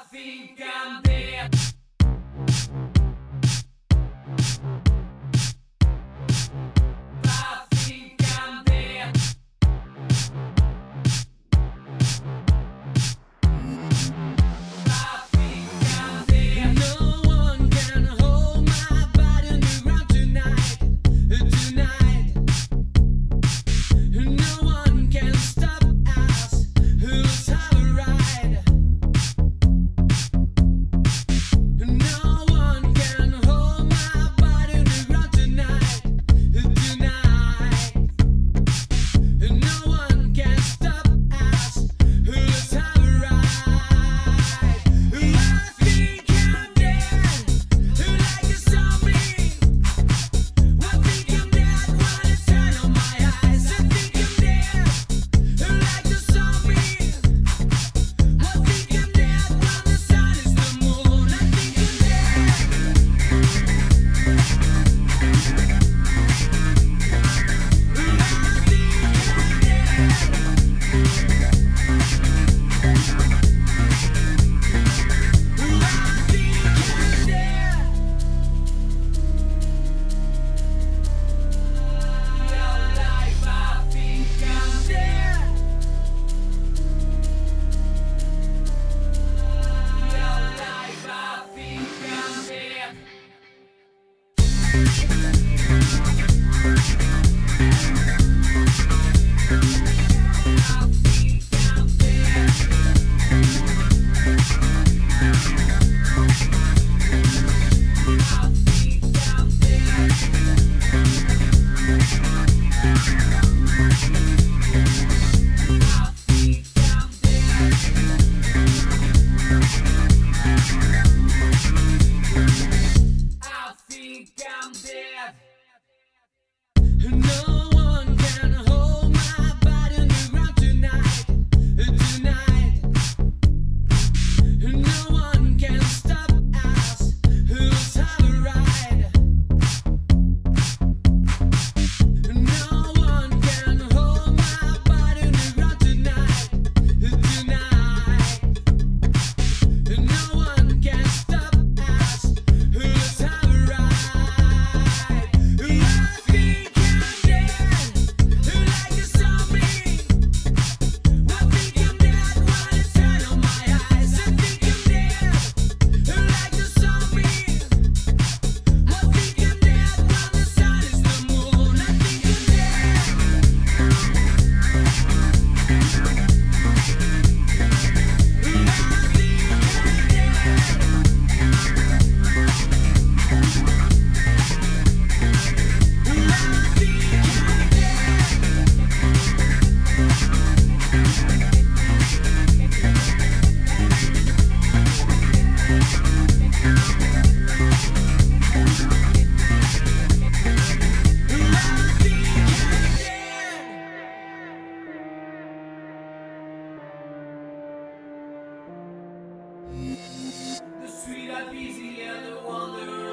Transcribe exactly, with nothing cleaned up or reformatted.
think I'm dead. I think I'm dead. I think I'm dead. No one can hold my body underground tonight, tonight. No one can stop us. Who's have a ride? No one can hold my body underground tonight, tonight. No one can stop us. Who's have a ride? I think I'm dead, like a zombie. I think I'm dead when I turn on my eyes. I think I'm dead, like a zombie. I think I'm dead when the sun is the moon. I think I'm dead. No one can hold my body underground tonight, tonight. No one can stop us. Who's have a ride? No one can hold my body underground tonight, tonight. No one can stop us. Who's have a ride? I think I'm dead, like a zombie. I think I'm dead when I turn on my eyes. I think I'm dead, like a zombie. I think I'm dead when the sun is the moon. I think I'm dead. The street are busy and the wonder